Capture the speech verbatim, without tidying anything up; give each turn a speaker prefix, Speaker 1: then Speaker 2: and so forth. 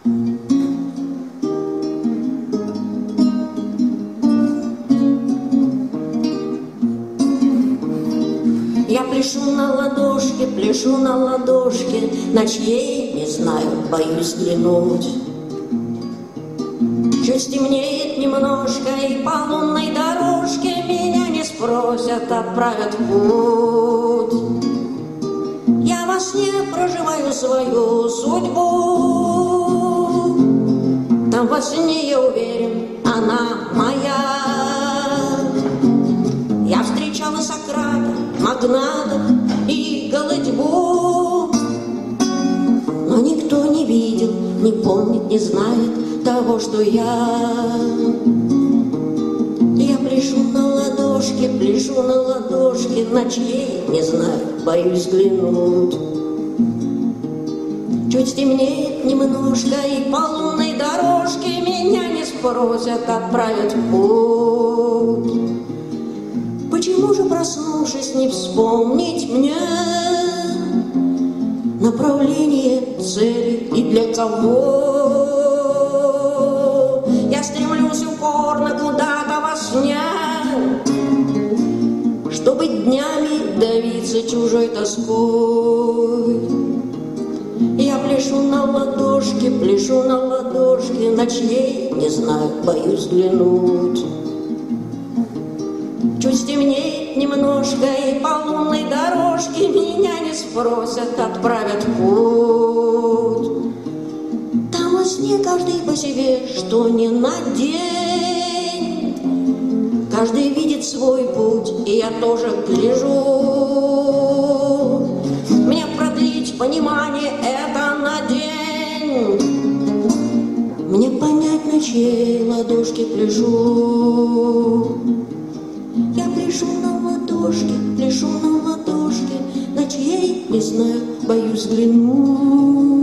Speaker 1: Я пляшу на ладошке, пляшу на ладошке, на чьей, не знаю, боюсь взглянуть. Чуть стемнеет немножко, и по лунной дорожке меня не спросят, отправят в путь. Я во сне проживаю свою судьбу. Там во сне, я уверен, она моя. Я встречала Сократа, магната и голодьбу, но никто не видел, не помнит, не знает того, что я. Я пляшу на ладошке, пляшу на ладошке, на чьей, не знаю, боюсь взглянуть. Чуть стемнеет немножко, и по лунной дорожке меня не спросят, отправят в путь. Почему же, проснувшись, не вспомнить мне направление, цели и для кого? Я стремлюсь упорно куда-то во сне, чтобы днями давиться чужой тоской. Я пляшу на ладошке, пляшу на ладошке, на чьей, не знаю, боюсь взглянуть. Чуть стемнеет немножко, и по лунной дорожке меня не спросят, отправят в путь. Там во сне каждый по себе, что ни на день. Каждый видит свой путь, и я тоже гляжу. Мне продлить понимание это на день. Мне понять, на чьей ладошке пляшу. Я пляшу на ладошке, пляшу на ладошке, на чьей, не знаю, боюсь взглянуть.